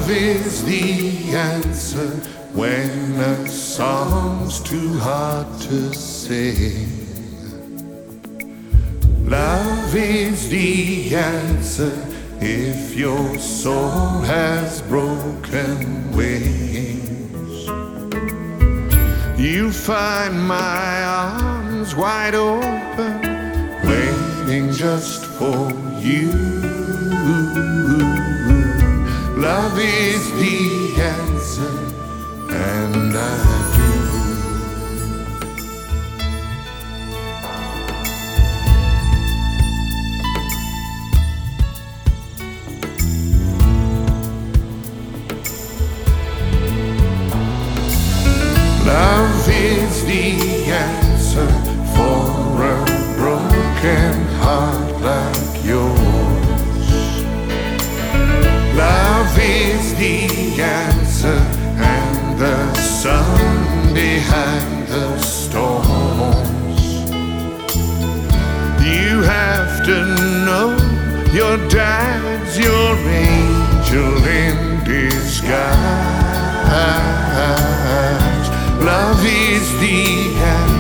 Love is the answer when a song's too hard to sing. Love is the answer if your soul has broken wings. You'll find my arms wide open, waiting just for you. Love is the answer, and I do. Love is the answer for a broken heart like yours. Love is the answer and the sun behind the storms. You have to know your dad's your angel in disguise. Love is the answer.